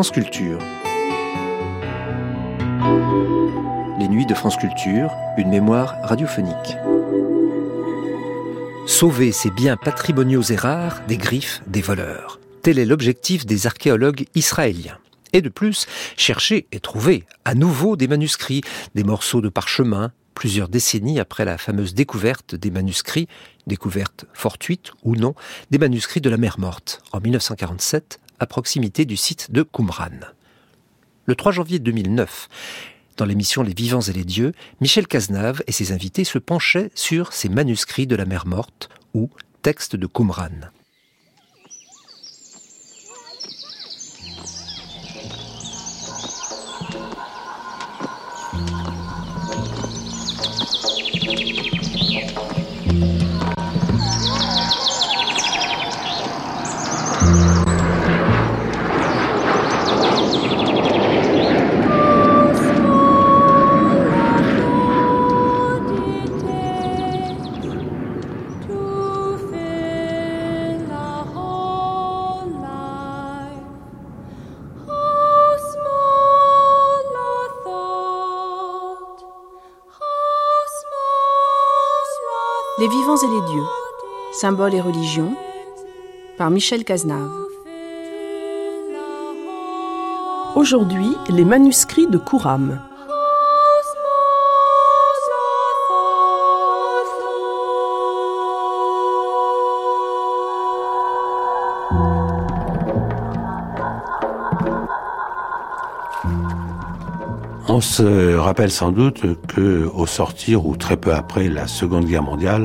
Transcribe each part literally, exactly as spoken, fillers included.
France Culture. Les nuits de France Culture, une mémoire radiophonique. Sauver ces biens patrimoniaux et rares des griffes des voleurs. Tel est l'objectif des archéologues israéliens. Et de plus, chercher et trouver à nouveau des manuscrits, des morceaux de parchemin, plusieurs décennies après la fameuse découverte des manuscrits, découverte fortuite ou non, des manuscrits de la mer Morte, en dix-neuf cent quarante-sept, à proximité du site de Qumran. Le trois janvier deux mille neuf, dans l'émission Les Vivants et les Dieux, Michel Cazenave et ses invités se penchaient sur ces manuscrits de la mer Morte, ou textes de Qumran. Les Vivants et les Dieux, symboles et religions, par Michel Cazenave. Aujourd'hui, les manuscrits de Qumran. On se rappelle sans doute qu'au sortir, ou très peu après la Seconde Guerre mondiale,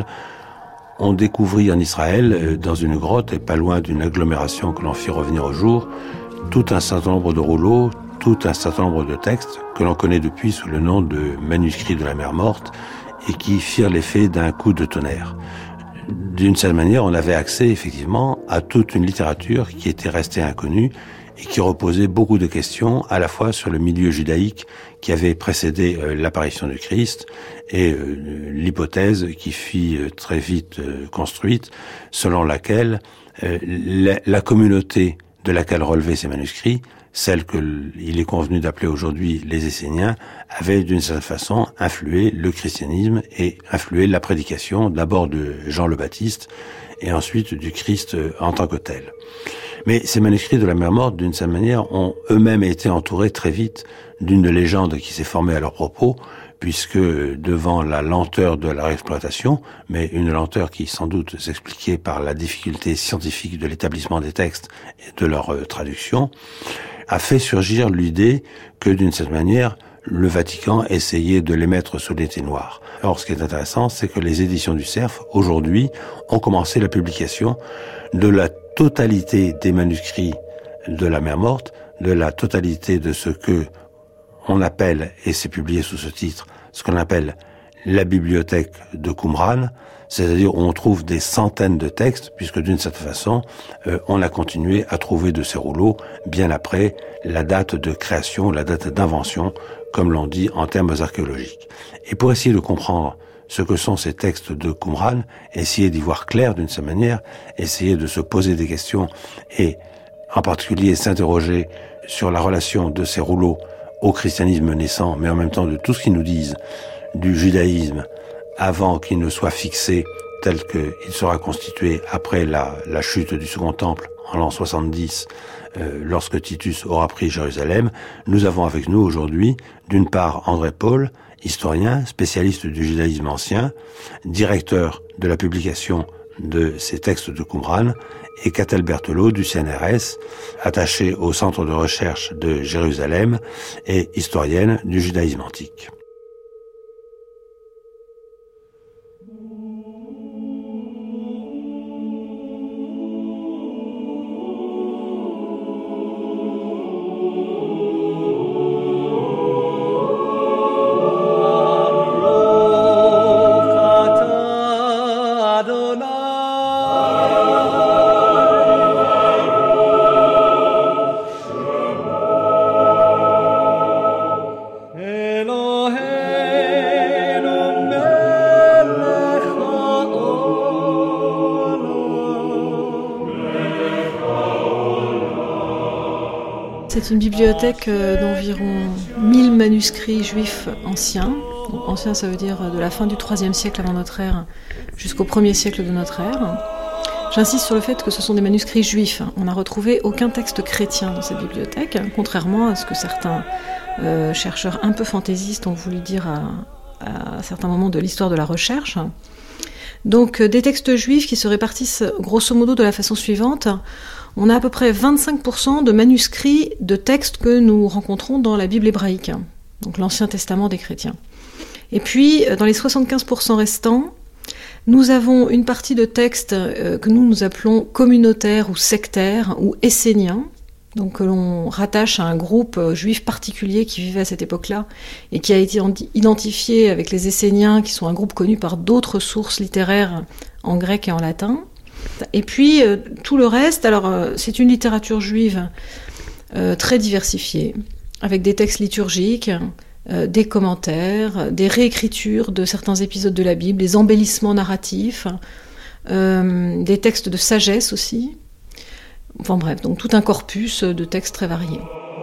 on découvrit en Israël, dans une grotte et pas loin d'une agglomération que l'on fit revenir au jour, tout un certain nombre de rouleaux, tout un certain nombre de textes que l'on connaît depuis sous le nom de manuscrits de la mer Morte et qui firent l'effet d'un coup de tonnerre. D'une certaine manière, on avait accès effectivement à toute une littérature qui était restée inconnue et qui reposait beaucoup de questions à la fois sur le milieu judaïque qui avait précédé euh, l'apparition du Christ et euh, l'hypothèse qui fit euh, très vite euh, construite selon laquelle euh, la, la communauté de laquelle relevaient ces manuscrits, celle qu'il est convenu d'appeler aujourd'hui les Esséniens, avait d'une certaine façon influé le christianisme et influé la prédication d'abord de Jean le Baptiste et ensuite du Christ en tant que tel. Mais ces manuscrits de la mer Morte, d'une certaine manière, ont eux-mêmes été entourés très vite d'une légende qui s'est formée à leur propos, puisque devant la lenteur de leur exploitation, mais une lenteur qui sans doute s'expliquait par la difficulté scientifique de l'établissement des textes et de leur traduction, a fait surgir l'idée que d'une certaine manière, le Vatican essayait de les mettre sous l'été noir. Or, ce qui est intéressant, c'est que les éditions du Cerf, aujourd'hui, ont commencé la publication de la totalité des manuscrits de la mer Morte, de la totalité de ce que on appelle, et c'est publié sous ce titre, ce qu'on appelle la bibliothèque de Qumran, c'est-à-dire où on trouve des centaines de textes, puisque d'une certaine façon, euh, on a continué à trouver de ces rouleaux bien après la date de création, la date d'invention, comme l'on dit en termes archéologiques. Et pour essayer de comprendre ce que sont ces textes de Qumran, essayer d'y voir clair d'une certaine manière, essayer de se poser des questions et en particulier s'interroger sur la relation de ces rouleaux au christianisme naissant, mais en même temps de tout ce qu'ils nous disent du judaïsme avant qu'il ne soit fixé tel qu'il sera constitué après la, la chute du Second Temple en l'an soixante-dix, euh, lorsque Titus aura pris Jérusalem. Nous avons avec nous aujourd'hui, d'une part, André Paul, historien, spécialiste du judaïsme ancien, directeur de la publication de ces textes de Qumran, et Catel Berthelot du C N R S, attachée au Centre de recherche de Jérusalem et historienne du judaïsme antique. Elohim C'est une bibliothèque d'environ mille manuscrits juifs anciens. Donc, anciens, ça veut dire de la fin du troisième siècle avant notre ère jusqu'au premier siècle de notre ère. J'insiste sur le fait que ce sont des manuscrits juifs. On n'a retrouvé aucun texte chrétien dans cette bibliothèque, contrairement à ce que certains euh, chercheurs un peu fantaisistes ont voulu dire à, à certains moments de l'histoire de la recherche. Donc des textes juifs qui se répartissent grosso modo de la façon suivante. On a à peu près vingt-cinq pour cent de manuscrits de textes que nous rencontrons dans la Bible hébraïque, donc l'Ancien Testament des chrétiens. Et puis, dans les soixante-quinze pour cent restants, nous avons une partie de textes que nous nous appelons communautaires ou sectaires ou esséniens, donc que l'on rattache à un groupe juif particulier qui vivait à cette époque-là et qui a été identifié avec les Esséniens, qui sont un groupe connu par d'autres sources littéraires en grec et en latin. Et puis euh, tout le reste, alors euh, c'est une littérature juive euh, très diversifiée, avec des textes liturgiques, euh, des commentaires, des réécritures de certains épisodes de la Bible, des embellissements narratifs, euh, des textes de sagesse aussi. Enfin bref, donc tout un corpus de textes très variés.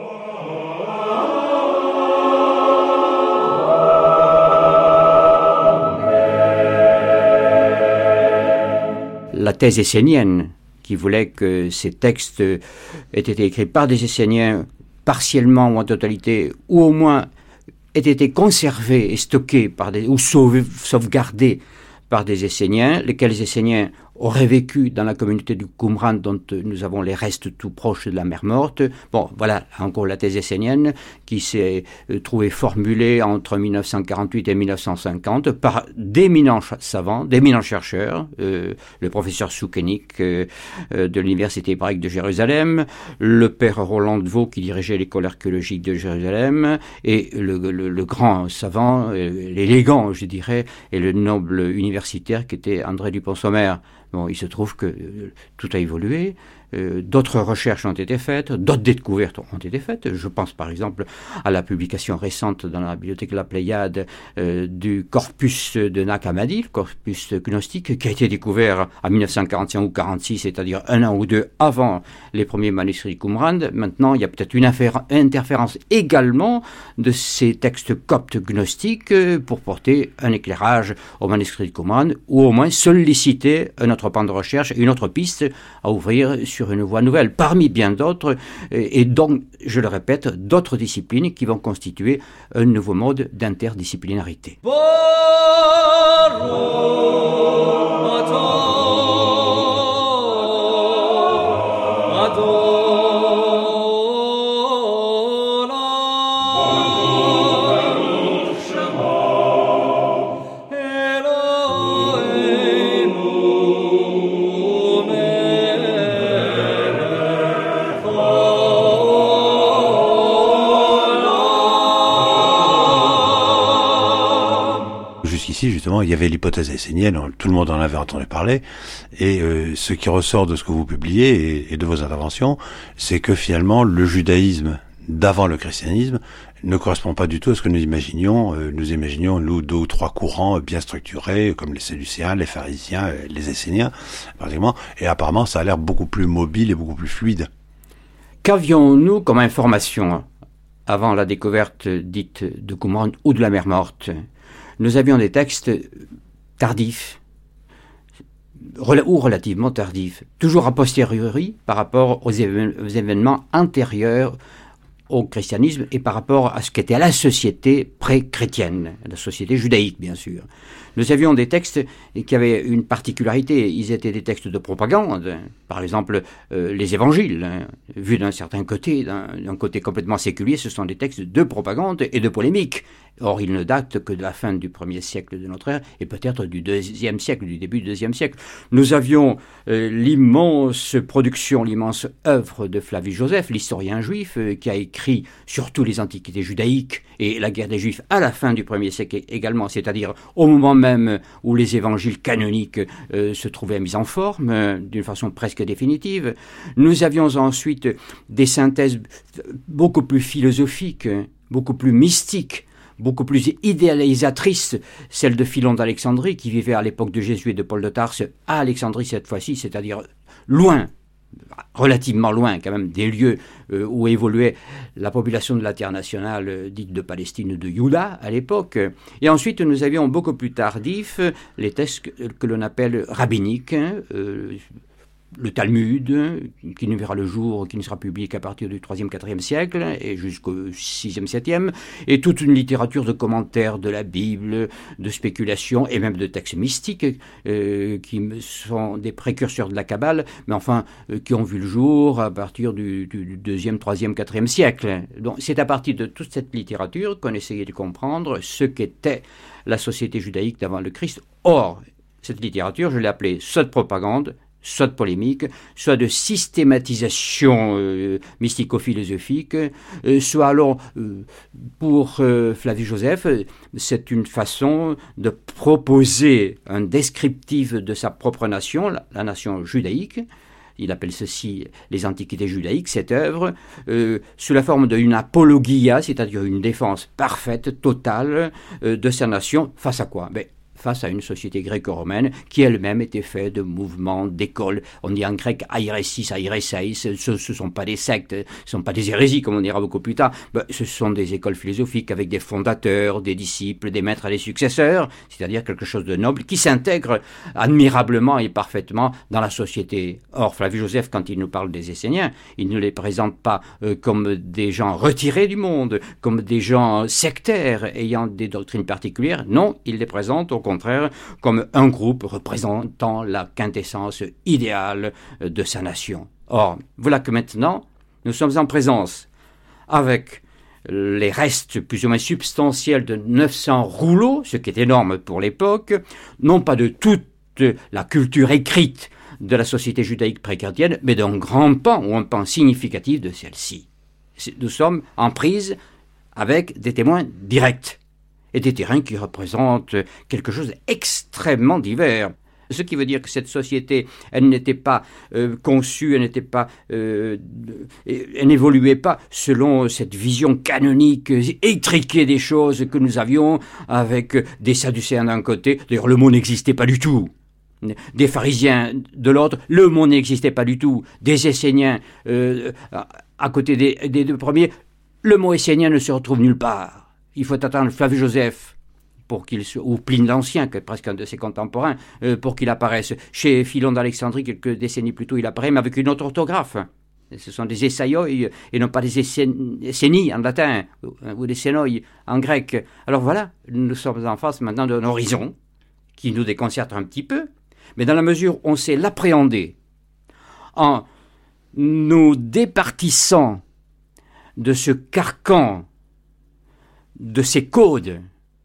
La thèse essénienne, qui voulait que ces textes aient été écrits par des Esséniens, partiellement ou en totalité, ou au moins aient été conservés et stockés par des, ou sauvegardés par des Esséniens, lesquels Esséniens auraient vécu dans la communauté du Qumran, dont nous avons les restes tout proches de la mer Morte. Bon, voilà encore la thèse essénienne qui s'est euh, trouvée formulée entre mille neuf cent quarante-huit et mille neuf cent cinquante par d'éminents savants, d'éminents chercheurs, euh, le professeur Soukenik euh, euh, de l'Université hébraïque de Jérusalem, le père Roland de Vaux qui dirigeait l'école archéologique de Jérusalem, et le, le, le grand savant, euh, l'élégant, je dirais, et le noble universitaire qui était André Dupont-Sommer. Bon, il se trouve que euh, tout a évolué, euh, d'autres recherches ont été faites, d'autres découvertes ont été faites. Je pense par exemple à la publication récente dans la bibliothèque de la Pléiade euh, du corpus de Nag Hammadi, le corpus gnostique, qui a été découvert en mille neuf cent quarante-cinq ou quarante-six, c'est-à-dire un an ou deux avant les premiers manuscrits Qumran. Maintenant, il y a peut-être une infér- interférence également de ces textes coptes gnostiques euh, pour porter un éclairage au manuscrit Qumran, ou au moins solliciter un autre pan de recherche et une autre piste à ouvrir sur une voie nouvelle, parmi bien d'autres, et donc, je le répète, d'autres disciplines qui vont constituer un nouveau mode d'interdisciplinarité. Justement, il y avait l'hypothèse essénienne, tout le monde en avait entendu parler, et euh, ce qui ressort de ce que vous publiez et, et de vos interventions, c'est que finalement le judaïsme d'avant le christianisme ne correspond pas du tout à ce que nous imaginions. Euh, nous imaginions, nous, deux ou trois courants bien structurés, comme les Sadducéens, les pharisiens, les Esséniens, pratiquement, et apparemment ça a l'air beaucoup plus mobile et beaucoup plus fluide. Qu'avions-nous comme information avant la découverte dite de Qumran ou de la mer Morte? Nous avions des textes tardifs, ou relativement tardifs, toujours a posteriori par rapport aux, éve- aux événements antérieurs au christianisme et par rapport à ce qu'était la société pré-chrétienne, la société judaïque bien sûr. Nous avions des textes qui avaient une particularité, ils étaient des textes de propagande, par exemple euh, les évangiles, hein, vus d'un certain côté, d'un, d'un côté complètement séculier, ce sont des textes de propagande et de polémique. Or, ils ne datent que de la fin du premier siècle de notre ère et peut-être du deuxième siècle, du début du deuxième siècle. Nous avions euh, l'immense production, l'immense œuvre de Flavius Joseph, l'historien juif, euh, qui a écrit surtout les antiquités judaïques et la guerre des Juifs à la fin du premier siècle également, c'est-à-dire au moment même où les évangiles canoniques euh, se trouvaient mis en forme euh, d'une façon presque définitive. Nous avions ensuite des synthèses beaucoup plus philosophiques, beaucoup plus mystiques, beaucoup plus idéalisatrice, celle de Philon d'Alexandrie, qui vivait à l'époque de Jésus et de Paul de Tarse, à Alexandrie cette fois-ci, c'est-à-dire loin relativement loin quand même des lieux euh, où évoluait la population de la terre nationale euh, dite de Palestine de Juda à l'époque. Et ensuite nous avions beaucoup plus tardif les textes que, que l'on appelle rabbiniques, hein, euh, le Talmud, qui ne verra le jour, qui ne sera publié qu'à partir du troisième quatrième siècle et jusqu'au sixième septième, et toute une littérature de commentaires de la Bible, de spéculations et même de textes mystiques euh, qui sont des précurseurs de la Kabbale, mais enfin euh, qui ont vu le jour à partir du, du, du deuxième, troisième, quatrième siècle. Donc c'est à partir de toute cette littérature qu'on essayait de comprendre ce qu'était la société judaïque d'avant le Christ. Or, cette littérature, je l'ai appelée soit de propagande, soit de polémique, soit de systématisation euh, mystico-philosophique, euh, soit alors, euh, pour euh, Flavius Joseph, c'est une façon de proposer un descriptif de sa propre nation, la, la nation judaïque. Il appelle ceci les Antiquités judaïques, cette œuvre, euh, sous la forme d'une apologia, c'est-à-dire une défense parfaite, totale, euh, de sa nation, face à quoi ? Ben, face à une société gréco-romaine qui elle-même était faite de mouvements, d'écoles. On dit en grec airesis, aireseis, ce ne sont pas des sectes, ce ne sont pas des hérésies, comme on dira beaucoup plus tard. Ben, ce sont des écoles philosophiques avec des fondateurs, des disciples, des maîtres et des successeurs, c'est-à-dire quelque chose de noble qui s'intègre admirablement et parfaitement dans la société. Or, Flavius Joseph, quand il nous parle des Esséniens, il ne les présente pas euh, comme des gens retirés du monde, comme des gens sectaires ayant des doctrines particulières. Non, il les présente au contraire comme un groupe représentant la quintessence idéale de sa nation. Or, voilà que maintenant, nous sommes en présence avec les restes plus ou moins substantiels de neuf cents rouleaux, ce qui est énorme pour l'époque, non pas de toute la culture écrite de la société judaïque pré-chrétienne, mais d'un grand pan ou un pan significatif de celle-ci. Nous sommes en prise avec des témoins directs et des terrains qui représentent quelque chose d'extrêmement divers. Ce qui veut dire que cette société, elle n'était pas euh, conçue, elle n'était pas, euh, elle n'évoluait pas selon cette vision canonique, étriquée des choses que nous avions avec des Sadducéens d'un côté. D'ailleurs, le mot n'existait pas du tout. Des pharisiens de l'autre, le mot n'existait pas du tout. Des Esséniens euh, à côté des, des deux premiers, le mot essénien ne se retrouve nulle part. Il faut attendre Flavius Joseph, pour qu'il se, ou Pline l'Ancien, qui est presque un de ses contemporains, euh, pour qu'il apparaisse. Chez Philon d'Alexandrie, quelques décennies plus tôt, il apparaît, mais avec une autre orthographe. Ce sont des essaioi et non pas des essénies en latin, ou des sénoi en grec. Alors voilà, nous sommes en face maintenant d'un horizon qui nous déconcerte un petit peu, mais dans la mesure où on sait l'appréhender en nous départissant de ce carcan, de ces codes,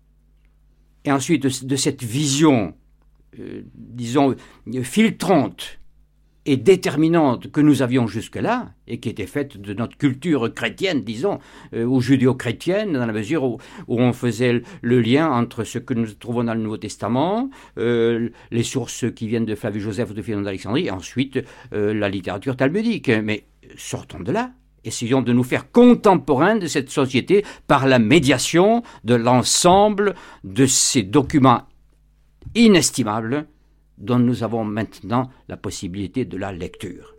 et ensuite de, de cette vision, euh, disons, filtrante et déterminante que nous avions jusque-là, et qui était faite de notre culture chrétienne, disons, euh, ou judéo-chrétienne, dans la mesure où, où on faisait le lien entre ce que nous trouvons dans le Nouveau Testament, euh, les sources qui viennent de Flavius Joseph ou de Philon d'Alexandrie, et ensuite euh, la littérature talmudique. Mais sortons de là. Essayons de nous faire contemporains de cette société par la médiation de l'ensemble de ces documents inestimables dont nous avons maintenant la possibilité de la lecture.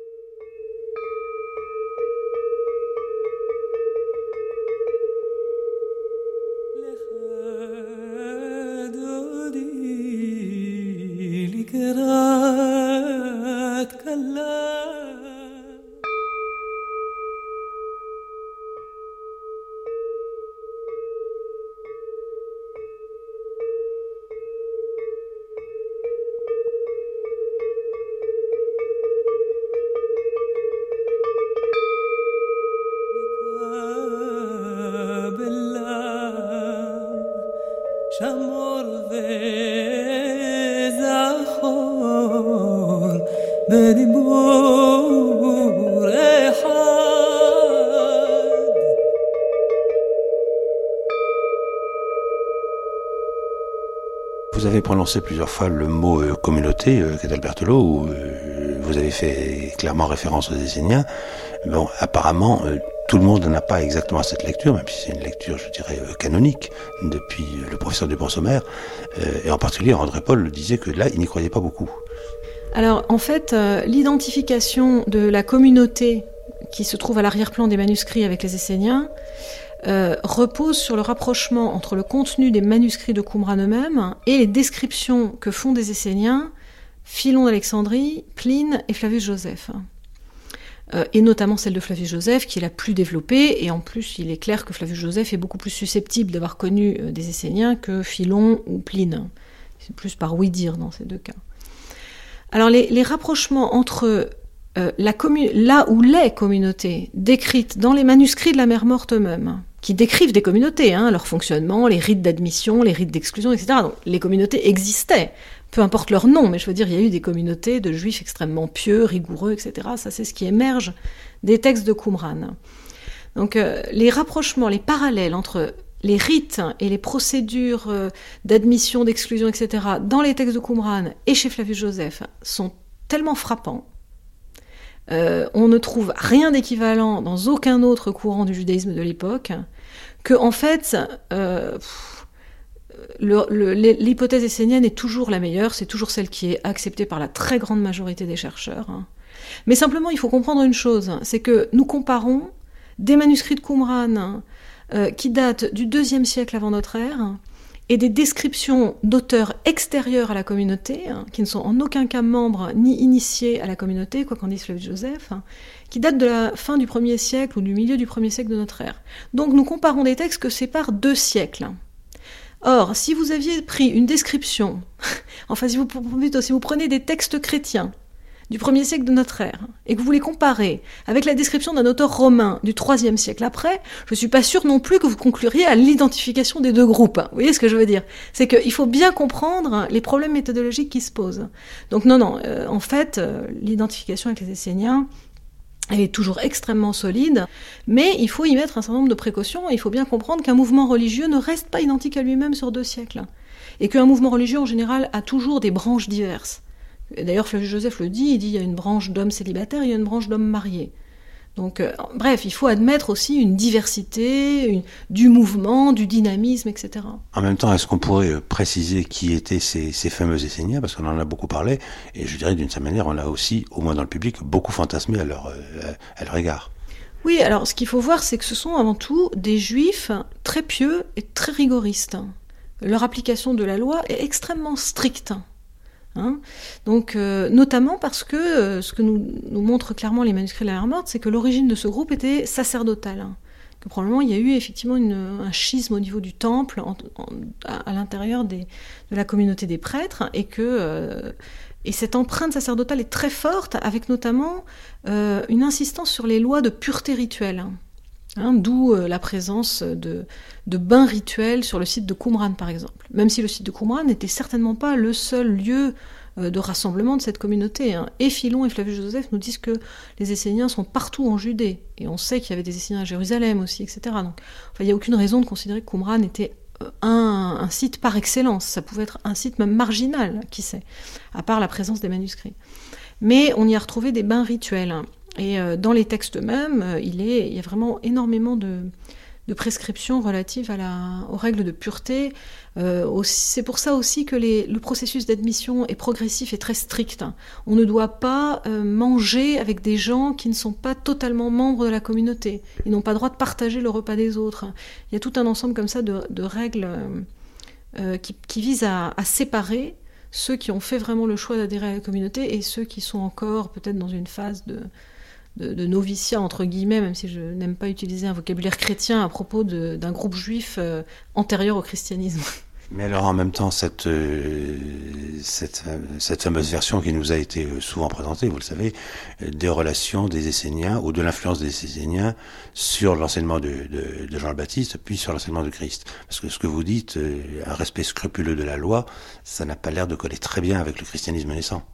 Vous avez prononcé plusieurs fois le mot euh, communauté, euh, Castelbertolo, où euh, vous avez fait clairement référence aux Esséniens. Bon, apparemment, euh, tout le monde n'a pas exactement cette lecture, même si c'est une lecture, je dirais, euh, canonique, depuis euh, le professeur du Bon-Sommer, euh, et en particulier André Paul disait que là, il n'y croyait pas beaucoup. Alors, en fait, euh, l'identification de la communauté qui se trouve à l'arrière-plan des manuscrits avec les Esséniens euh, repose sur le rapprochement entre le contenu des manuscrits de Qumran eux-mêmes et les descriptions que font des Esséniens Philon d'Alexandrie, Pline et Flavius Josèphe. Euh, et notamment celle de Flavius Josèphe, qui est la plus développée, et en plus, il est clair que Flavius Josèphe est beaucoup plus susceptible d'avoir connu euh, des Esséniens que Philon ou Pline. C'est plus par oui-dire dans ces deux cas. Alors, les, les rapprochements entre euh, la commu- là où les communautés décrites dans les manuscrits de la mer morte eux-mêmes, qui décrivent des communautés, hein, leur fonctionnement, les rites d'admission, les rites d'exclusion, et cetera. Donc, les communautés existaient. Peu importe leur nom, mais je veux dire, il y a eu des communautés de juifs extrêmement pieux, rigoureux, et cetera. Ça, c'est ce qui émerge des textes de Qumran. Donc, euh, les rapprochements, les parallèles entre les rites et les procédures euh, d'admission, d'exclusion, et cetera, dans les textes de Qumran et chez Flavius Josèphe sont tellement frappants. Euh, on ne trouve rien d'équivalent dans aucun autre courant du judaïsme de l'époque, que, en fait, euh, Le, le, l'hypothèse essénienne est toujours la meilleure, c'est toujours celle qui est acceptée par la très grande majorité des chercheurs. Mais simplement, il faut comprendre une chose, c'est que nous comparons des manuscrits de Qumran euh, qui datent du deuxième siècle avant notre ère et des descriptions d'auteurs extérieurs à la communauté, hein, qui ne sont en aucun cas membres ni initiés à la communauté, quoi qu'en dise Flavius Josèphe, hein, qui datent de la fin du premier siècle ou du milieu du premier siècle de notre ère. Donc nous comparons des textes que séparent deux siècles. Or, si vous aviez pris une description, enfin si vous, plutôt, si vous prenez des textes chrétiens du premier siècle de notre ère, et que vous les comparez avec la description d'un auteur romain du troisième siècle après, je ne suis pas sûre non plus que vous concluriez à l'identification des deux groupes. Vous voyez ce que je veux dire ? C'est qu'il faut bien comprendre les problèmes méthodologiques qui se posent. Donc non, non, euh, en fait, euh, l'identification avec les Esséniens, elle est toujours extrêmement solide, mais il faut y mettre un certain nombre de précautions, et il faut bien comprendre qu'un mouvement religieux ne reste pas identique à lui-même sur deux siècles, et qu'un mouvement religieux, en général, a toujours des branches diverses. Et d'ailleurs, Flavius Josèphe le dit, il dit il y a une branche d'hommes célibataires, il y a une branche d'hommes mariés. Donc, euh, bref, il faut admettre aussi une diversité, une, du mouvement, du dynamisme, et cetera. En même temps, est-ce qu'on pourrait préciser qui étaient ces, ces fameux Esséniens, parce qu'on en a beaucoup parlé, et je dirais d'une certaine manière, on a aussi, au moins dans le public, beaucoup fantasmé à leur, à leur égard. Oui, alors ce qu'il faut voir, c'est que ce sont avant tout des juifs très pieux et très rigoristes. Leur application de la loi est extrêmement stricte. Hein Donc, euh, notamment parce que euh, ce que nous, nous montrent clairement les manuscrits de la mer morte, c'est que l'origine de ce groupe était sacerdotale. Hein. Que probablement il y a eu effectivement une, un schisme au niveau du temple, en, en, à, à l'intérieur des, de la communauté des prêtres, et que euh, et cette empreinte sacerdotale est très forte, avec notamment euh, une insistance sur les lois de pureté rituelle. Hein, d'où euh, la présence de, de bains rituels sur le site de Qumran, par exemple. Même si le site de Qumran n'était certainement pas le seul lieu euh, de rassemblement de cette communauté. Hein. Et Philon et Flavius Josèphe nous disent que les Esséniens sont partout en Judée. Et on sait qu'il y avait des Esséniens à Jérusalem aussi, et cetera. Donc, enfin, il n'y a aucune raison de considérer que Qumran était euh, un, un site par excellence. Ça pouvait être un site même marginal, qui sait, à part la présence des manuscrits. Mais on y a retrouvé des bains rituels. Hein. Et euh, dans les textes eux-mêmes, euh, il, est, il y a vraiment énormément de, de prescriptions relatives à la, aux règles de pureté. Euh, aussi, c'est pour ça aussi que les, le processus d'admission est progressif et très strict. On ne doit pas euh, manger avec des gens qui ne sont pas totalement membres de la communauté. Ils n'ont pas le droit de partager le repas des autres. Il y a tout un ensemble comme ça de, de règles euh, qui, qui visent à, à séparer ceux qui ont fait vraiment le choix d'adhérer à la communauté et ceux qui sont encore peut-être dans une phase de... De, de noviciat, entre guillemets, même si je n'aime pas utiliser un vocabulaire chrétien à propos de, d'un groupe juif euh, antérieur au christianisme. Mais alors en même temps, cette, euh, cette, cette fameuse version qui nous a été souvent présentée, vous le savez, des relations des Esséniens ou de l'influence des Esséniens sur l'enseignement de, de, de Jean le Baptiste, puis sur l'enseignement de Christ. Parce que ce que vous dites, euh, un respect scrupuleux de la loi, ça n'a pas l'air de coller très bien avec le christianisme naissant.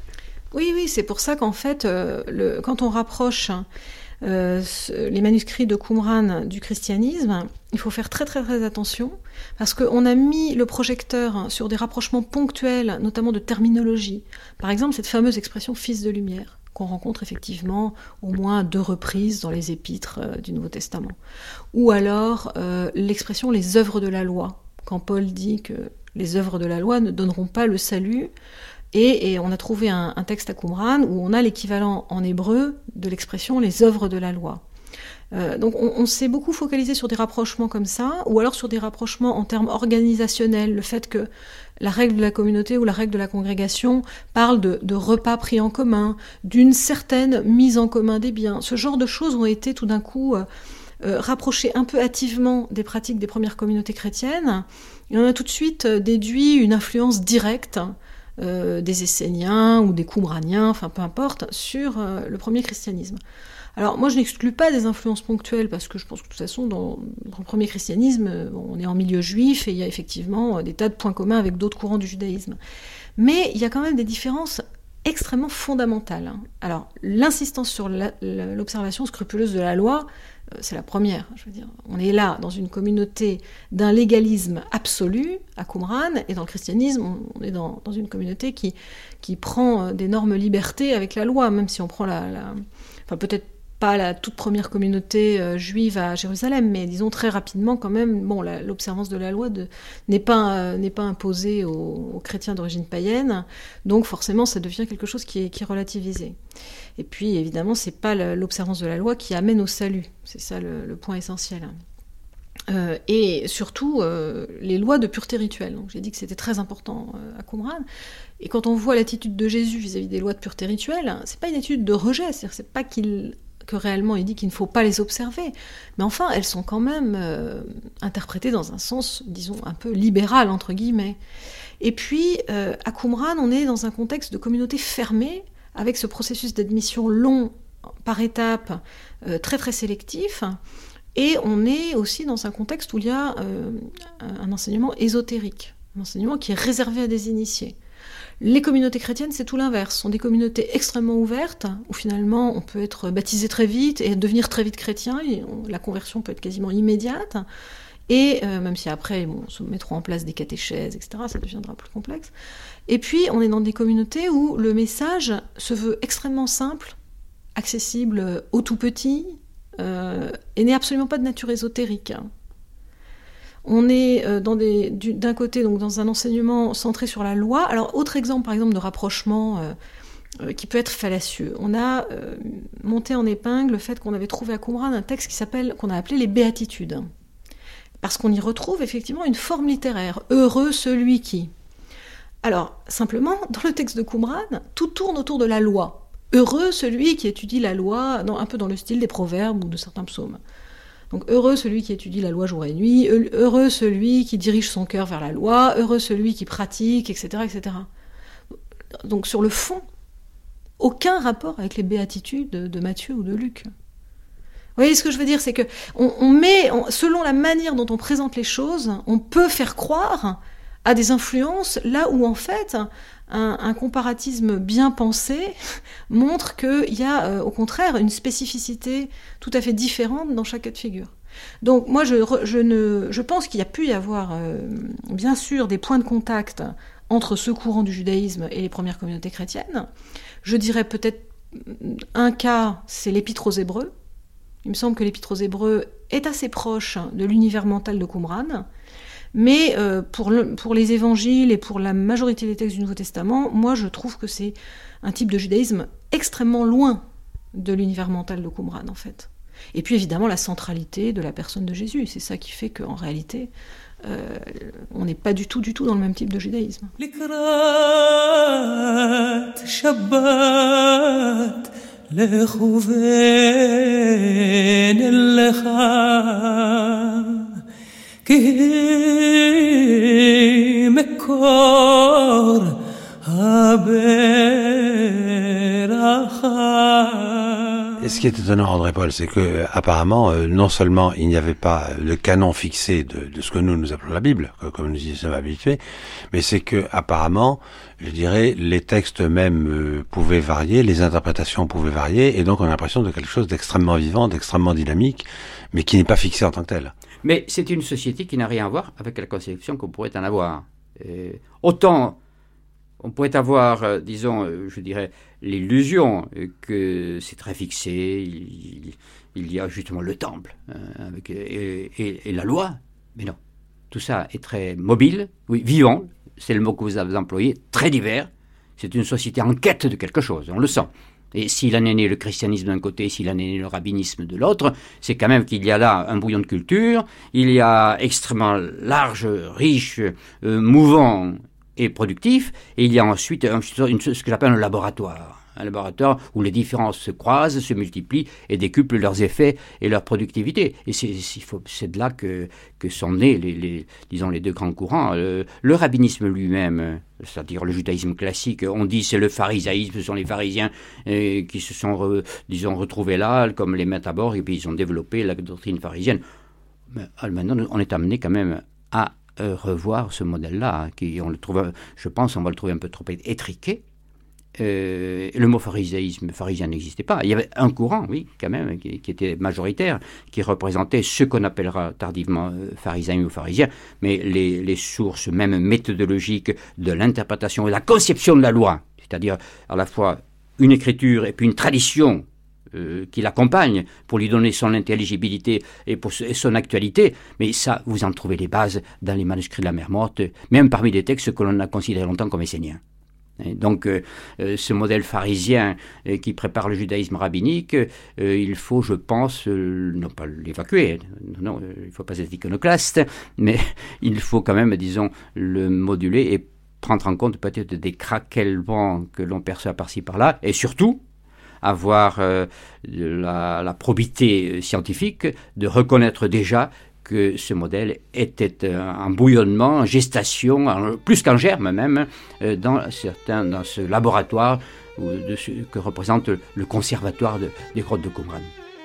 Oui, oui, c'est pour ça qu'en fait, euh, le, quand on rapproche euh, les manuscrits de Qumran du christianisme, il faut faire très très très attention, parce qu'on a mis le projecteur sur des rapprochements ponctuels, notamment de terminologie. Par exemple, cette fameuse expression « fils de lumière », qu'on rencontre effectivement au moins à deux reprises dans les épîtres euh, du Nouveau Testament. Ou alors euh, l'expression « les œuvres de la loi », quand Paul dit que les œuvres de la loi ne donneront pas le salut, Et, et on a trouvé un, un texte à Qumran où on a l'équivalent en hébreu de l'expression « les œuvres de la loi ». Euh, donc on, on s'est beaucoup focalisé sur des rapprochements comme ça, ou alors sur des rapprochements en termes organisationnels, le fait que la règle de la communauté ou la règle de la congrégation parle de, de repas pris en commun, d'une certaine mise en commun des biens. Ce genre de choses ont été tout d'un coup euh, euh, rapprochées un peu hâtivement des pratiques des premières communautés chrétiennes, et on a tout de suite déduit une influence directe euh, des Esséniens ou des Qumraniens, enfin peu importe, sur euh, le premier christianisme. Alors moi je n'exclus pas des influences ponctuelles parce que je pense que de toute façon dans, dans le premier christianisme on est en milieu juif et il y a effectivement des tas de points communs avec d'autres courants du judaïsme. Mais il y a quand même des différences extrêmement fondamentales. Alors l'insistance sur la, la, l'observation scrupuleuse de la loi, euh, c'est la première. Je veux dire, on est là dans une communauté d'un légalisme absolu à Qumran et dans le christianisme on, on est dans, dans une communauté qui, qui prend d'énormes libertés avec la loi, même si on prend la... la enfin peut-être pas la toute première communauté euh, juive à Jérusalem, mais disons très rapidement quand même, bon, la, l'observance de la loi de, n'est, pas, euh, n'est pas imposée aux, aux chrétiens d'origine païenne, donc forcément ça devient quelque chose qui est, qui est relativisé. Et puis évidemment c'est pas l'observance de la loi qui amène au salut, c'est ça le, le point essentiel. Euh, et surtout euh, les lois de pureté rituelle. Donc j'ai dit que c'était très important euh, à Qumran. Et quand on voit l'attitude de Jésus vis-à-vis des lois de pureté rituelle, c'est pas une attitude de rejet, c'est-à-dire c'est pas qu'il que réellement il dit qu'il ne faut pas les observer, mais enfin elles sont quand même euh, interprétées dans un sens, disons, un peu libéral entre guillemets. Et puis euh, à Qumran, on est dans un contexte de communauté fermée, avec ce processus d'admission long par étapes, euh, très très sélectif, et on est aussi dans un contexte où il y a euh, un enseignement ésotérique, un enseignement qui est réservé à des initiés. Les communautés chrétiennes, c'est tout l'inverse. Ce sont des communautés extrêmement ouvertes, où finalement on peut être baptisé très vite et devenir très vite chrétien, et on, la conversion peut être quasiment immédiate, et euh, même si après bon, se mettront en place des catéchèses, et cetera, ça deviendra plus complexe. Et puis on est dans des communautés où le message se veut extrêmement simple, accessible aux tout petits, euh, et n'est absolument pas de nature ésotérique. On est dans des, du, d'un côté donc dans un enseignement centré sur la loi. Alors autre exemple par exemple de rapprochement euh, euh, qui peut être fallacieux. On a euh, monté en épingle le fait qu'on avait trouvé à Qumran un texte qui s'appelle qu'on a appelé les Béatitudes, parce qu'on y retrouve effectivement une forme littéraire. Heureux celui qui. Alors simplement dans le texte de Qumran, tout tourne autour de la loi. Heureux celui qui étudie la loi, dans, un peu dans le style des proverbes ou de certains psaumes. Donc heureux celui qui étudie la loi jour et nuit, heureux celui qui dirige son cœur vers la loi, heureux celui qui pratique, et cetera, et cetera. Donc sur le fond, aucun rapport avec les béatitudes de, de Matthieu ou de Luc. Vous voyez ce que je veux dire, c'est que on, on met, on, selon la manière dont on présente les choses, on peut faire croire à des influences là où en fait un, un comparatisme bien pensé montre qu'il y a euh, au contraire une spécificité tout à fait différente dans chaque cas de figure. Donc moi je, je, ne, je pense qu'il y a pu y avoir euh, bien sûr des points de contact entre ce courant du judaïsme et les premières communautés chrétiennes. Je dirais peut-être un cas, c'est l'Épître aux Hébreux. Il me semble que l'Épître aux Hébreux est assez proche de l'univers mental de Qumran. Mais euh, pour, le, pour les évangiles et pour la majorité des textes du Nouveau Testament, moi je trouve que c'est un type de judaïsme extrêmement loin de l'univers mental de Qumran en fait. Et puis évidemment la centralité de la personne de Jésus, c'est ça qui fait qu'en réalité euh, on n'est pas du tout du tout dans le même type de judaïsme. Et ce qui est étonnant, André-Paul, c'est que apparemment, euh, non seulement il n'y avait pas le canon fixé de, de ce que nous nous appelons la Bible, comme nous y sommes habitués, mais c'est que apparemment, je dirais, les textes eux-mêmes euh, pouvaient varier, les interprétations pouvaient varier, et donc on a l'impression de quelque chose d'extrêmement vivant, d'extrêmement dynamique, mais qui n'est pas fixé en tant que tel. Mais c'est une société qui n'a rien à voir avec la conception qu'on pourrait en avoir. Et autant on pourrait avoir, euh, disons, euh, je dirais, l'illusion euh, que c'est très fixé, il, il y a justement le temple euh, avec, et, et, et la loi, mais non. Tout ça est très mobile, oui, vivant, c'est le mot que vous avez employé, très divers. C'est une société en quête de quelque chose, on le sent. Et s'il en est né le christianisme d'un côté, s'il en est né le rabbinisme de l'autre, c'est quand même qu'il y a là un bouillon de culture, il y a extrêmement large, riche, euh, mouvant et productif, et il y a ensuite un, une, ce que j'appelle un laboratoire. Un laboratoire où les différences se croisent, se multiplient et décuplent leurs effets et leur productivité. Et c'est, c'est, c'est de là que, que sont nés les, les, disons, les deux grands courants. Le, le rabbinisme lui-même, c'est-à-dire le judaïsme classique, on dit c'est le pharisaïsme, ce sont les pharisiens euh, qui se sont, re, disons, retrouvés là, comme les mettent à bord, et puis ils ont développé la doctrine pharisienne. Mais maintenant, on est amené quand même à euh, revoir ce modèle-là, qui, on le trouve, je pense, on va le trouver un peu trop étriqué. Euh, le mot pharisaïsme, pharisien n'existait pas. Il y avait un courant, oui, quand même, qui, qui était majoritaire, qui représentait ce qu'on appellera tardivement euh, pharisien ou pharisien, mais les, les sources même méthodologiques de l'interprétation et de la conception de la loi, c'est-à-dire à la fois une écriture et puis une tradition euh, qui l'accompagne pour lui donner son intelligibilité et, pour, et son actualité, mais ça, vous en trouvez les bases dans les manuscrits de la Mer Morte, même parmi des textes que l'on a considérés longtemps comme esséniens. Donc, euh, ce modèle pharisien euh, qui prépare le judaïsme rabbinique, euh, il faut, je pense, euh, non pas l'évacuer, non, euh, il ne faut pas être iconoclaste, mais il faut quand même, disons, le moduler et prendre en compte peut-être des craquellements que l'on perçoit par-ci par-là, et surtout avoir euh, la, la probité scientifique de reconnaître déjà que ce modèle était en bouillonnement, en gestation, en, plus qu'en germe même, dans, certains, dans ce laboratoire de ce que représente le conservatoire de, des grottes de Qumran.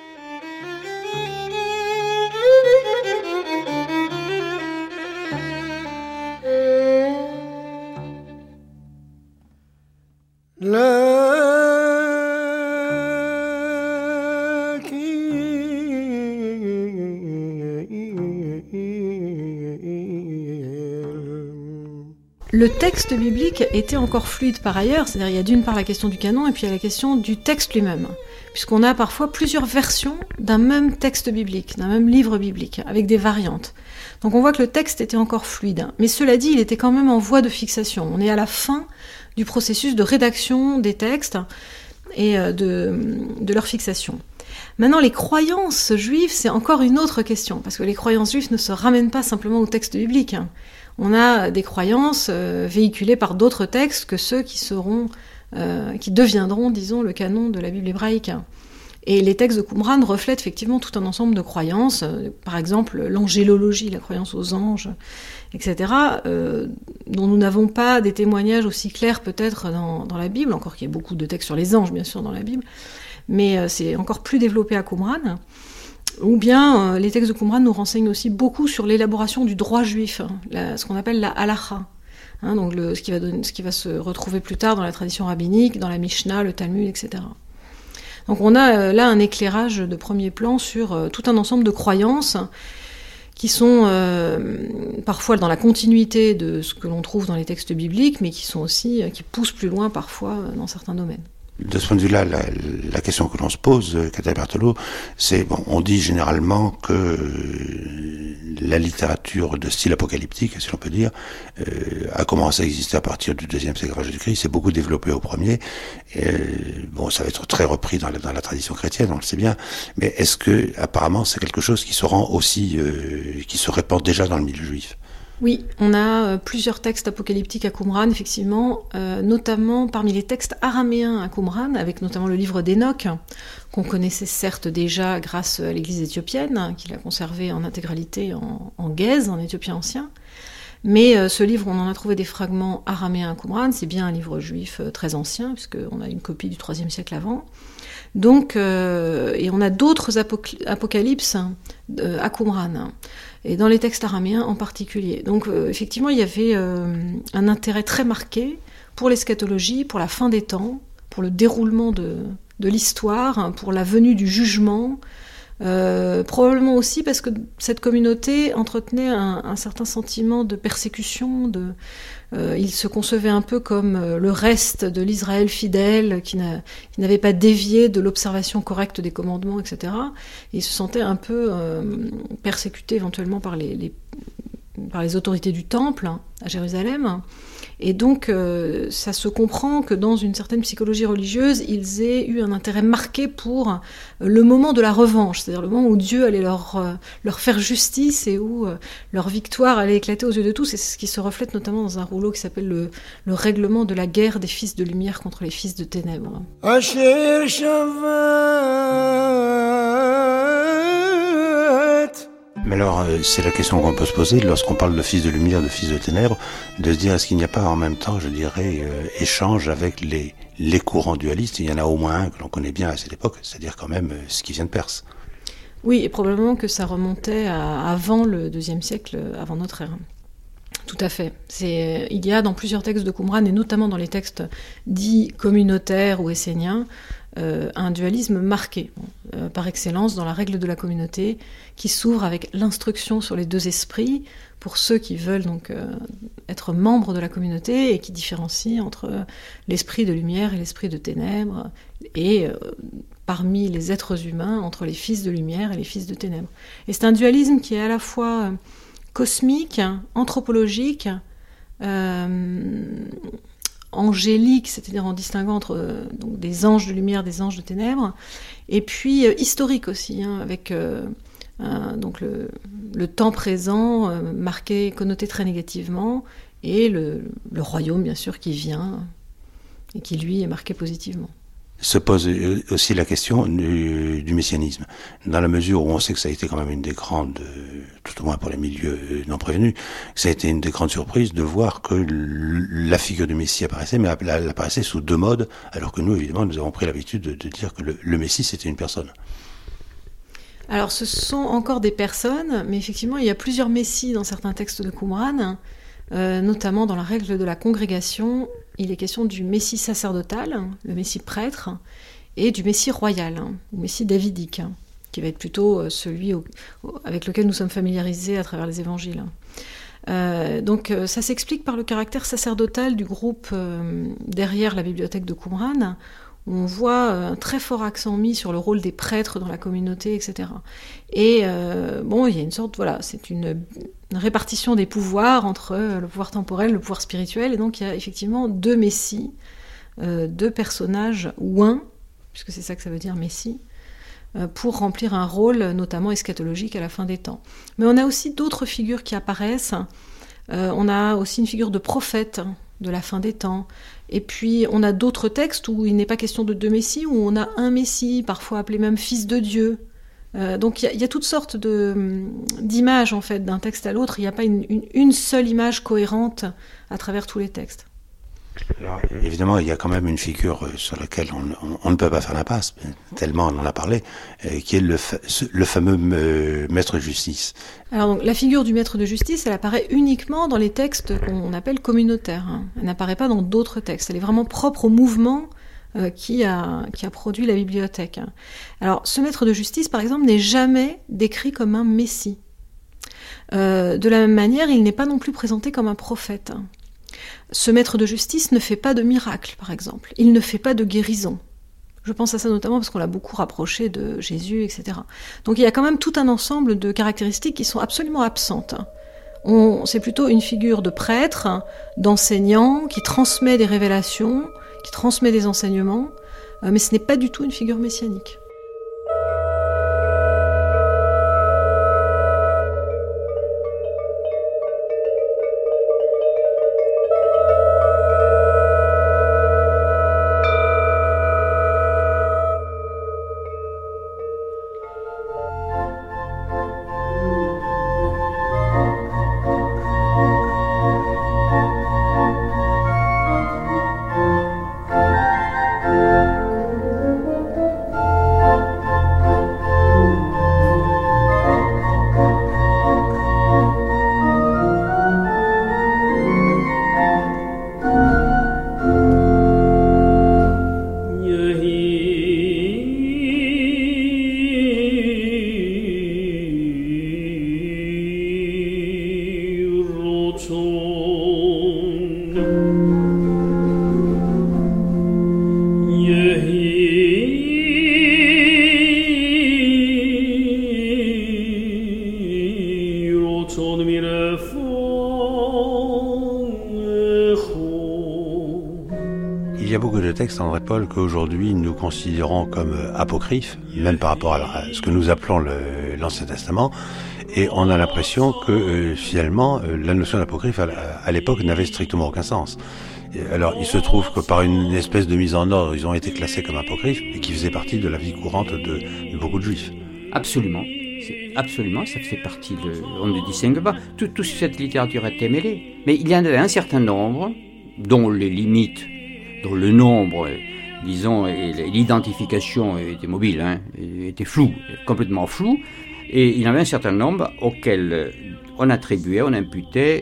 Le texte biblique était encore fluide par ailleurs, c'est-à-dire il y a d'une part la question du canon et puis il y a la question du texte lui-même, puisqu'on a parfois plusieurs versions d'un même texte biblique, d'un même livre biblique, avec des variantes. Donc on voit que le texte était encore fluide, mais cela dit, il était quand même en voie de fixation. On est à la fin du processus de rédaction des textes et de, de leur fixation. Maintenant, les croyances juives, c'est encore une autre question, parce que les croyances juives ne se ramènent pas simplement au texte biblique. On a des croyances euh, véhiculées par d'autres textes que ceux qui seront, euh, qui deviendront, disons, le canon de la Bible hébraïque. Et les textes de Qumran reflètent effectivement tout un ensemble de croyances, euh, par exemple l'angélologie, la croyance aux anges, et cetera, euh, dont nous n'avons pas des témoignages aussi clairs peut-être dans, dans la Bible, encore qu'il y a beaucoup de textes sur les anges, bien sûr, dans la Bible, mais euh, c'est encore plus développé à Qumran. Ou bien, euh, les textes de Qumran nous renseignent aussi beaucoup sur l'élaboration du droit juif, hein, la, ce qu'on appelle la halacha, hein, donc le, ce, qui va donner, ce qui va se retrouver plus tard dans la tradition rabbinique, dans la Mishnah, le Talmud, et cetera. Donc on a euh, là un éclairage de premier plan sur euh, tout un ensemble de croyances qui sont euh, parfois dans la continuité de ce que l'on trouve dans les textes bibliques, mais qui sont aussi, euh, qui poussent plus loin parfois euh, dans certains domaines. De ce point de vue-là, la, la question que l'on se pose, Katharina Berthelot, c'est, bon, on dit généralement que la littérature de style apocalyptique, si l'on peut dire, euh, a commencé à exister à partir du deuxième siècle avant Jésus-Christ, c'est beaucoup développé au premier. Et, bon, ça va être très repris dans la, dans la tradition chrétienne, on le sait bien. Mais est-ce que, apparemment, c'est quelque chose qui se rend aussi, euh, qui se répand déjà dans le milieu juif? Oui, on a plusieurs textes apocalyptiques à Qumran, effectivement, euh, notamment parmi les textes araméens à Qumran, avec notamment le livre d'Enoch, qu'on connaissait certes déjà grâce à l'église éthiopienne, qui l'a conservé en intégralité en, en Gèze, en éthiopien ancien. Mais euh, ce livre, on en a trouvé des fragments araméens à Qumran, c'est bien un livre juif euh, très ancien, puisqu'on a une copie du troisième siècle avant. Donc, euh, et on a d'autres apoc- apocalypses euh, à Qumran, et dans les textes araméens en particulier. Donc euh, effectivement, il y avait euh, un intérêt très marqué pour l'eschatologie, pour la fin des temps, pour le déroulement de, de l'histoire, hein, pour la venue du jugement, euh, probablement aussi parce que cette communauté entretenait un, un certain sentiment de persécution, de, euh, il se concevait un peu comme euh, le reste de l'Israël fidèle, qui, n'a, qui n'avait pas dévié de l'observation correcte des commandements, et cetera. Et il se sentait un peu euh, persécuté éventuellement par les, les, par les autorités du temple, hein, à Jérusalem. Et donc, euh, ça se comprend que dans une certaine psychologie religieuse, ils aient eu un intérêt marqué pour euh, le moment de la revanche, c'est-à-dire le moment où Dieu allait leur, euh, leur faire justice et où euh, leur victoire allait éclater aux yeux de tous. Et c'est ce qui se reflète notamment dans un rouleau qui s'appelle le, le règlement de la guerre des fils de lumière contre les fils de ténèbres. Mais alors, c'est la question qu'on peut se poser lorsqu'on parle de fils de lumière, de fils de ténèbres, de se dire est-ce qu'il n'y a pas en même temps, je dirais, euh, échange avec les, les courants dualistes. Il y en a au moins un que l'on connaît bien à cette époque, c'est-à-dire quand même euh, ce qui vient de Perse. Oui, et probablement que ça remontait à avant le deuxième siècle, avant notre ère. Tout à fait. C'est, il y a dans plusieurs textes de Qumran, et notamment dans les textes dits communautaires ou esséniens, euh, un dualisme marqué, euh, par excellence dans la règle de la communauté, qui s'ouvre avec l'instruction sur les deux esprits, pour ceux qui veulent donc euh, être membres de la communauté, et qui différencie entre euh, l'esprit de lumière et l'esprit de ténèbres, et euh, parmi les êtres humains, entre les fils de lumière et les fils de ténèbres. Et c'est un dualisme qui est à la fois euh, cosmique, anthropologique, euh, angélique, c'est-à-dire en distinguant entre euh, donc des anges de lumière, des anges de ténèbres, et puis euh, historique aussi, hein, avec euh, un, donc le, le temps présent euh, marqué, connoté très négativement, et le, le royaume bien sûr qui vient et qui lui est marqué positivement. Se pose aussi la question du, du messianisme, dans la mesure où on sait que ça a été quand même une des grandes, tout au moins pour les milieux non prévenus, que ça a été une des grandes surprises de voir que la figure du Messie apparaissait, mais elle apparaissait sous deux modes, alors que nous, évidemment, nous avons pris l'habitude de, de dire que le, le Messie, c'était une personne. Alors, ce sont encore des personnes, mais effectivement, il y a plusieurs messies dans certains textes de Qumran, euh, notamment dans la règle de la congrégation. Il est question du messie sacerdotal, le messie prêtre, et du messie royal, le messie davidique, qui va être plutôt celui au, avec lequel nous sommes familiarisés à travers les évangiles. Euh, donc ça s'explique par le caractère sacerdotal du groupe euh, derrière la bibliothèque de Qumran, où on voit un très fort accent mis sur le rôle des prêtres dans la communauté, et cetera. Et euh, bon, il y a une sorte, voilà, c'est une, une répartition des pouvoirs entre le pouvoir temporel, le pouvoir spirituel, et donc il y a effectivement deux messies, euh, deux personnages ouins, puisque c'est ça que ça veut dire messie, euh, pour remplir un rôle notamment eschatologique à la fin des temps. Mais on a aussi d'autres figures qui apparaissent. Euh, on a aussi une figure de prophète de la fin des temps. Et puis, on a d'autres textes où il n'est pas question de deux messies, où on a un messie, parfois appelé même fils de Dieu. Euh, donc, il y, y a toutes sortes de, d'images, en fait, d'un texte à l'autre. Il n'y a pas une, une, une seule image cohérente à travers tous les textes. Alors, évidemment, il y a quand même une figure sur laquelle on, on, on ne peut pas faire l'impasse, tellement on en a parlé, euh, qui est le, fa- le fameux euh, maître de justice. Alors, donc, la figure du maître de justice, elle apparaît uniquement dans les textes qu'on appelle communautaires. Hein. Elle n'apparaît pas dans d'autres textes. Elle est vraiment propre au mouvement euh, qui, a, qui a produit la bibliothèque. Alors, ce maître de justice, par exemple, n'est jamais décrit comme un messie. Euh, de la même manière, il n'est pas non plus présenté comme un prophète. Ce maître de justice ne fait pas de miracle, par exemple. Il ne fait pas de guérison. Je pense à ça notamment parce qu'on l'a beaucoup rapproché de Jésus, et cetera. Donc il y a quand même tout un ensemble de caractéristiques qui sont absolument absentes. On, c'est plutôt une figure de prêtre, d'enseignant, qui transmet des révélations, qui transmet des enseignements, mais ce n'est pas du tout une figure messianique. 손 미래 폰 y a beaucoup de textes, André Paul, qu'aujourd'hui nous considérons comme apocryphes, même par rapport à ce que nous appelons le, l'Ancien Testament. Et on a l'impression que euh, finalement, euh, la notion d'apocryphe à, à l'époque n'avait strictement aucun sens. Et alors, il se trouve que par une espèce de mise en ordre, ils ont été classés comme apocryphes et qui faisaient partie de la vie courante de, de beaucoup de juifs. Absolument. C'est absolument, ça fait partie, de, on ne distingue pas. Tout, toute cette littérature était mêlée. Mais il y en avait un certain nombre, dont les limites, dont le nombre, disons, et l'identification était mobile, hein, était flou, complètement flou. Et il y en avait un certain nombre auxquels on attribuait, on imputait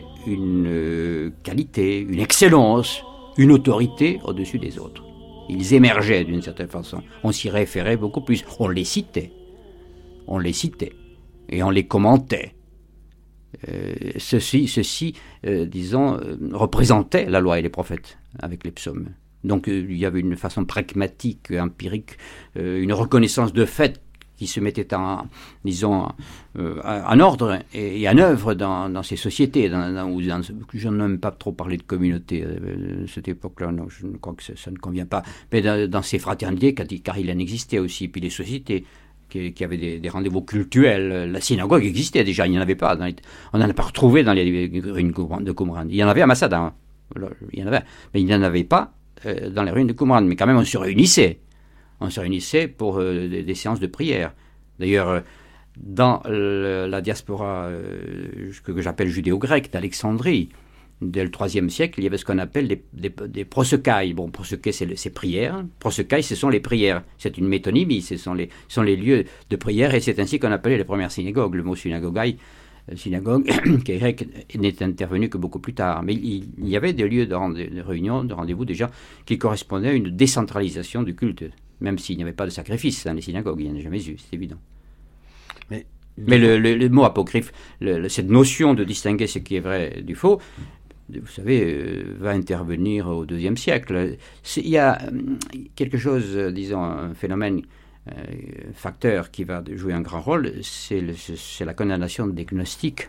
une qualité, une excellence, une autorité au-dessus des autres. Ils émergeaient d'une certaine façon. On s'y référait beaucoup plus. On les citait. On les citait. Et on les commentait. Euh, ceci, ceci euh, disons, euh, représentait la loi et les prophètes avec les psaumes. Donc euh, il y avait une façon pragmatique, empirique, euh, une reconnaissance de fait qui se mettait en, disons, euh, en ordre et, et en œuvre dans, dans ces sociétés. Dans, dans, où, dans, je n'aime même pas trop parler de communauté à euh, cette époque-là, non, je crois que ça, ça ne convient pas. Mais dans, dans ces fraternités, car il en existait aussi, puis les sociétés qui, qui avaient des, des rendez-vous cultuels. La synagogue existait déjà, il n'y en avait pas. Dans les, on n'en a pas retrouvé dans les ruines de Qumran. Il y en avait à Masada, hein. Il y en avait, mais il n'y en avait pas euh, dans les ruines de Qumran. Mais quand même, on se réunissait. On se réunissait pour euh, des, des séances de prière. D'ailleurs, euh, dans le, la diaspora euh, que, que j'appelle judéo-grecque d'Alexandrie, dès le troisième siècle, il y avait ce qu'on appelle des, des, des prosekai. Bon, prosekai, c'est, c'est prières. Prosekai, ce sont les prières. C'est une métonymie, ce sont les, sont les lieux de prière, et c'est ainsi qu'on appelait les premières synagogues. Le mot synagogai, euh, synagogue, qui est grec, n'est intervenu que beaucoup plus tard. Mais il, il y avait des lieux de, rendez, de réunion, de rendez-vous déjà, qui correspondaient à une décentralisation du culte. Même s'il n'y avait pas de sacrifice dans les synagogues, il n'y en a jamais eu, c'est évident. Mais, Mais le, le, le mot apocryphe, le, le, cette notion de distinguer ce qui est vrai du faux, vous savez, euh, va intervenir au deuxième siècle. C'est, il y a euh, quelque chose, disons, un phénomène, euh, facteur qui va jouer un grand rôle, c'est, le, c'est la condamnation des gnostiques,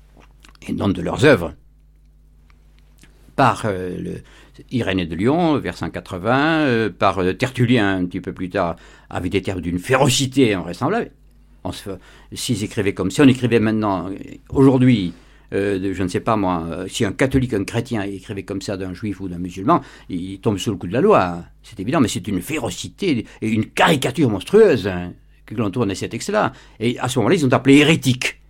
et non de leurs œuvres, par euh, le, Irénée de Lyon, vers cent quatre-vingts, euh, par euh, Tertullien, un petit peu plus tard, avec des termes d'une férocité invraisemblable. On se, s'ils écrivaient comme ça, on écrivait maintenant, aujourd'hui, euh, je ne sais pas moi, euh, si un catholique, un chrétien écrivait comme ça d'un juif ou d'un musulman, il, il tombe sous le coup de la loi, hein. C'est évident, mais c'est une férocité et une caricature monstrueuse, hein, que l'on tourne à ces textes-là. Et à ce moment-là, ils ont appelé hérétiques.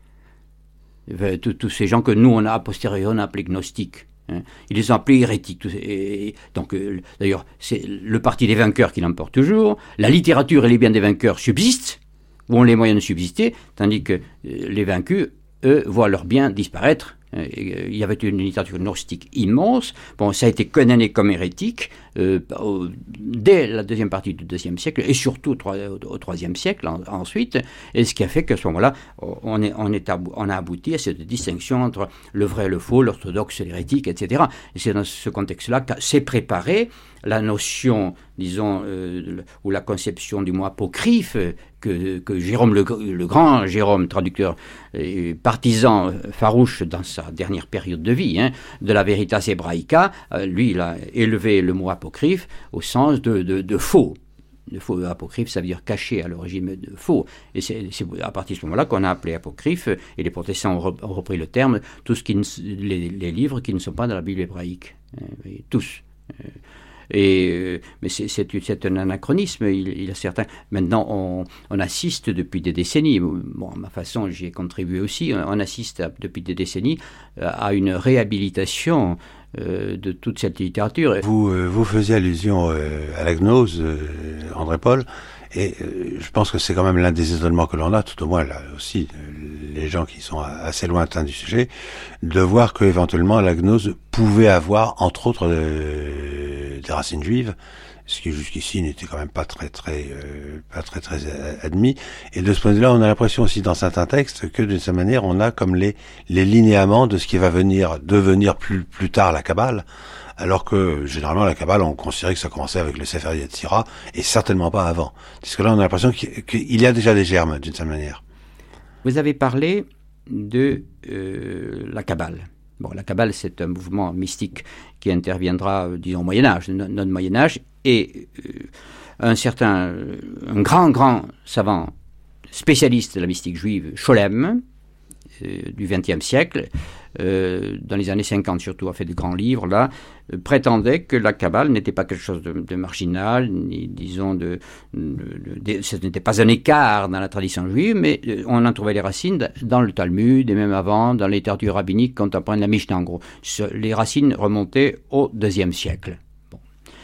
Enfin, tous ces gens que nous, on a a posteriori, on a appelé gnostiques. Hein. Ils les ont appelés hérétiques. Et, et, donc, euh, d'ailleurs, c'est le parti des vainqueurs qui l'emporte toujours. La littérature et les biens des vainqueurs subsistent, ou ont les moyens de subsister, tandis que euh, les vaincus, eux, voient leurs biens disparaître. Euh, il y avait une littérature gnostique immense. Bon, ça a été condamné comme hérétique euh, au, dès la deuxième partie du deuxième siècle, et surtout au, au, au troisième siècle en, ensuite. Et ce qui a fait qu'à ce moment-là, on, est, on, est abou- on a abouti à cette distinction entre le vrai et le faux, l'orthodoxe et l'hérétique, et cetera. Et c'est dans ce contexte-là que s'est préparée la notion, disons, euh, ou la conception du mot apocryphe, que, que Jérôme le, le grand Jérôme, traducteur et partisan farouche dans sa dernière période de vie, hein, de la Veritas Hebraica, euh, lui, il a élevé le mot apocryphe au sens de, de, de faux. De faux apocryphe, ça veut dire caché à l'origine de faux. Et c'est, c'est à partir de ce moment-là qu'on a appelé apocryphe, et les protestants ont, re, ont repris le terme, tout ce qui ne, les, les livres qui ne sont pas dans la Bible hébraïque. Hein, tous. Euh, Et, euh, mais c'est, c'est, c'est un anachronisme, il, il a certains... Maintenant, on, on assiste depuis des décennies, bon, à ma façon, j'y ai contribué aussi, on assiste à, depuis des décennies à une réhabilitation euh, de toute cette littérature. Vous, euh, vous faisiez allusion euh, à la gnose, euh, André Paul, et euh, je pense que c'est quand même l'un des étonnements que l'on a, tout au moins là aussi, les gens qui sont assez lointains du sujet, de voir qu'éventuellement la gnose pouvait avoir, entre autres, euh, des racines juives, ce qui jusqu'ici n'était quand même pas très très euh, pas très très admis. Et de ce point de vue-là, on a l'impression aussi dans certains textes que d'une certaine manière, on a comme les les linéaments de ce qui va venir devenir plus plus tard la Kabbale. Alors que, généralement, la Kabbale, on considérait que ça commençait avec le Sefer Yetzira, et certainement pas avant. Parce que là, on a l'impression qu'il y a déjà des germes, d'une certaine manière. Vous avez parlé de euh, la Kabbale. Bon, la Kabbale, c'est un mouvement mystique qui interviendra, euh, disons, au Moyen-Âge, notre Moyen-Âge, et euh, un certain, un grand, grand savant spécialiste de la mystique juive, Scholem, euh, du vingtième siècle, euh, dans les années cinquante surtout, a fait de grands livres, là, euh, prétendait que la Kabbale n'était pas quelque chose de, de marginal, ni, disons, de, de, de, de, ce n'était pas un écart dans la tradition juive, mais euh, on en trouvait les racines dans le Talmud, et même avant, dans la littérature rabbinique contemporaine de la Mishnah, en gros. Ce, les racines remontaient au deuxième siècle. Bon.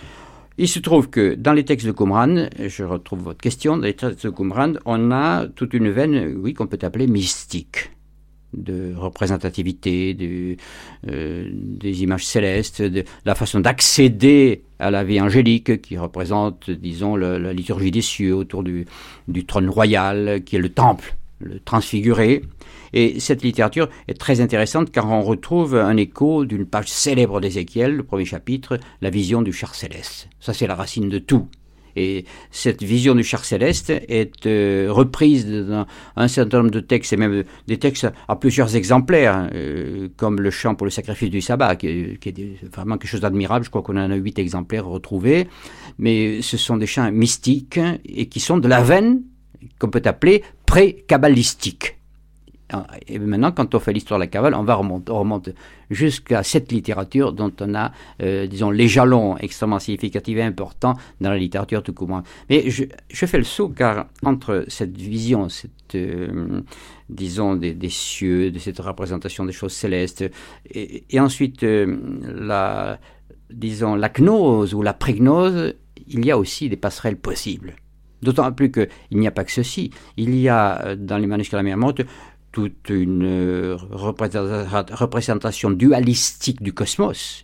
Il se trouve que dans les textes de Qumran, je retrouve votre question, dans les textes de Qumran, on a toute une veine, oui, qu'on peut appeler mystique, de représentativité, de, euh, des images célestes, de la façon d'accéder à la vie angélique qui représente, disons, le, la liturgie des cieux autour du, du trône royal, qui est le temple, le transfiguré. Et cette littérature est très intéressante car on retrouve un écho d'une page célèbre d'Ézéchiel, le premier chapitre, la vision du char céleste. Ça, c'est la racine de tout. Et cette vision du char céleste est euh, reprise dans un certain nombre de textes, et même des textes à plusieurs exemplaires, euh, comme le chant pour le sacrifice du sabbat, qui, qui est vraiment quelque chose d'admirable. Je crois qu'on en a huit exemplaires retrouvés. Mais ce sont des chants mystiques et qui sont de la veine qu'on peut appeler pré-kabbalistique. Et maintenant, quand on fait l'histoire de la Kabbale, on va remonter, on remonte jusqu'à cette littérature dont on a, euh, disons, les jalons extrêmement significatifs et importants dans la littérature tout courant. Mais je, je fais le saut car entre cette vision, cette, euh, disons, des, des cieux, de cette représentation des choses célestes, et, et ensuite euh, la, disons, la gnose ou la prégnose, il y a aussi des passerelles possibles. D'autant plus qu'il n'y a pas que ceci. Il y a dans les manuscrits de la mer morte toute une euh, représentation dualistique du cosmos,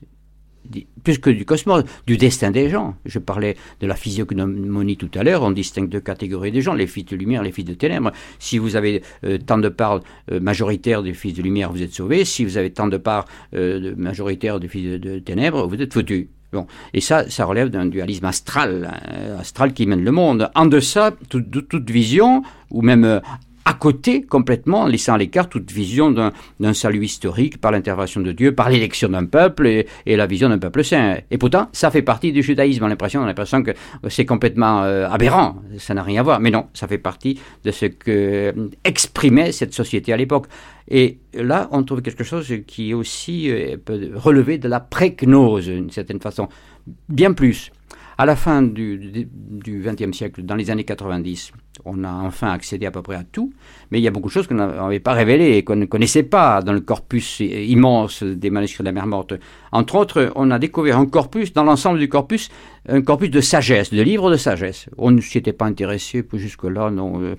plus que du cosmos, du destin des gens. Je parlais de la physiognomonie tout à l'heure, on distingue deux catégories de gens, les fils de lumière, les fils de ténèbres. Si vous avez euh, tant de parts euh, majoritaires des fils de lumière, vous êtes sauvés. Si vous avez tant de parts euh, de majoritaires des fils de, de ténèbres, vous êtes foutus. Bon. Et ça, ça relève d'un dualisme astral, hein, astral qui mène le monde. En deçà, toute, toute vision, ou même euh, à côté, complètement, laissant à l'écart toute vision d'un, d'un salut historique par l'intervention de Dieu, par l'élection d'un peuple et, et la vision d'un peuple saint. Et pourtant, ça fait partie du judaïsme. On a l'impression, on a l'impression que c'est complètement euh, aberrant. Ça n'a rien à voir. Mais non, ça fait partie de ce que euh, exprimait cette société à l'époque. Et là, on trouve quelque chose qui aussi euh, peut relever de la prégnose, d'une certaine façon. Bien plus. À la fin du, du vingtième siècle, dans les années quatre-vingt-dix, on a enfin accédé à peu près à tout, mais il y a beaucoup de choses qu'on n'avait pas révélées et qu'on ne connaissait pas dans le corpus immense des manuscrits de la mer morte. Entre autres, on a découvert un corpus, dans l'ensemble du corpus, un corpus de sagesse, de livres de sagesse. On ne s'y était pas intéressé jusque-là, non. Euh,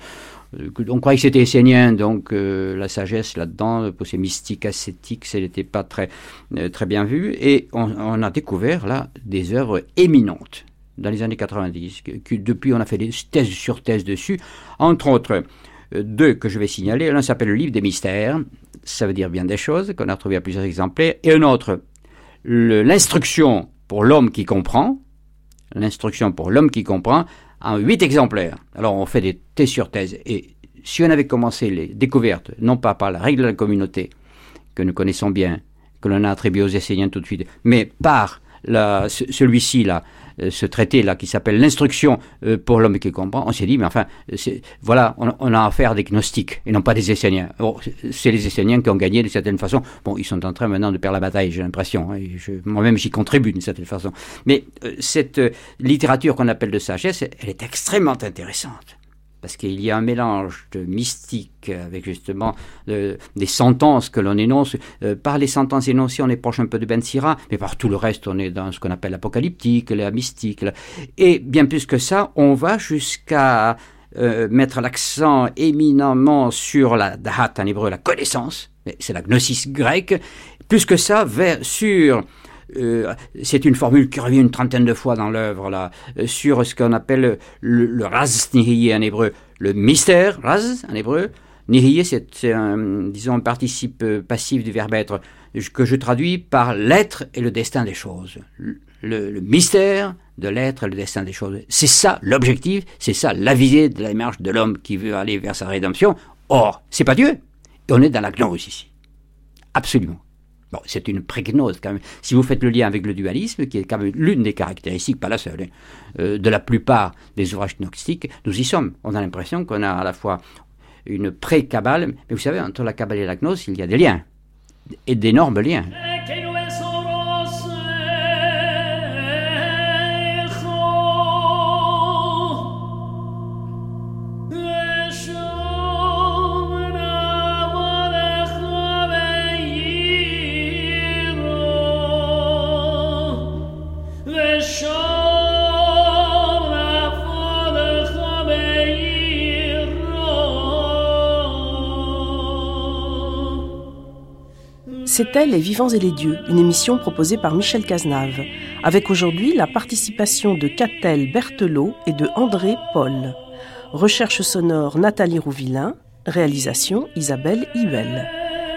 on croyait que c'était essénien, donc euh, la sagesse là-dedans, pour ces mystiques ascétiques, ça n'était pas très, euh, très bien vu. Et on, on a découvert là des œuvres éminentes dans les années quatre-vingt-dix. Que, que depuis, on a fait des thèses sur thèses dessus. Entre autres, euh, deux que je vais signaler. L'un s'appelle le livre des mystères. Ça veut dire bien des choses, qu'on a retrouvé à plusieurs exemplaires. Et un autre, le, l'instruction pour l'homme qui comprend. L'instruction pour l'homme qui comprend, en huit exemplaires. Alors, on fait des thèses sur thèses. Et si on avait commencé les découvertes, non pas par la règle de la communauté, que nous connaissons bien, que l'on a attribué aux Esséniens tout de suite, mais par la, celui-ci, là, ce traité-là, qui s'appelle l'instruction pour l'homme qui comprend, on s'est dit, mais enfin, c'est, voilà, on, on a affaire à des gnostiques, et non pas des Esséniens. Bon, c'est les Esséniens qui ont gagné d'une certaine façon. Bon, ils sont en train maintenant de perdre la bataille, j'ai l'impression. Hein, je, moi-même, j'y contribue d'une certaine façon. Mais euh, cette euh, littérature qu'on appelle de sagesse, elle est extrêmement intéressante. Parce qu'il y a un mélange de mystique avec justement euh, des sentences que l'on énonce. Euh, par les sentences énoncées, on est proche un peu de Ben Sira, mais par tout le reste, on est dans ce qu'on appelle l'apocalyptique, la mystique. Là. Et bien plus que ça, on va jusqu'à euh, mettre l'accent éminemment sur la dahat en hébreu, la connaissance, c'est la gnosis grecque. Plus que ça, vers, sur... Euh, c'est une formule qui revient une trentaine de fois dans l'œuvre là, euh, sur ce qu'on appelle le, le raz nihiyé en hébreu, le mystère raz en hébreu. Nihiyé, c'est, c'est un, disons, un participe passif du verbe être que je traduis par l'être et le destin des choses. Le, le, le mystère de l'être et le destin des choses. C'est ça l'objectif, c'est ça la visée de la démarche de l'homme qui veut aller vers sa rédemption. Or, c'est pas Dieu. Et on est dans la gnose ici. Absolument. Bon, c'est une prégnose quand même. Si vous faites le lien avec le dualisme, qui est quand même l'une des caractéristiques, pas la seule, hein, euh, de la plupart des ouvrages gnostiques, nous y sommes. On a l'impression qu'on a à la fois une pré-kabbale, mais vous savez, entre la kabbale et la gnose, il y a des liens, et d'énormes liens. C'était Les Vivants et les Dieux, une émission proposée par Michel Cazenave, avec aujourd'hui la participation de Catel Berthelot et de André Paul. Recherche sonore Nathalie Rouvillain, réalisation Isabelle Huel.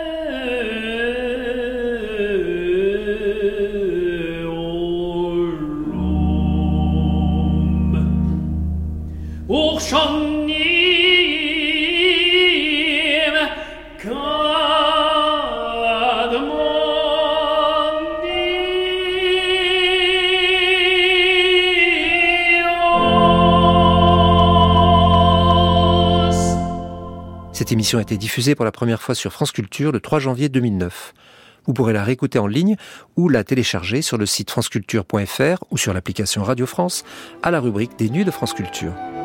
Cette émission a été diffusée pour la première fois sur France Culture le trois janvier deux mille neuf. Vous pourrez la réécouter en ligne ou la télécharger sur le site franceculture point f r ou sur l'application Radio France à la rubrique des Nuits de France Culture.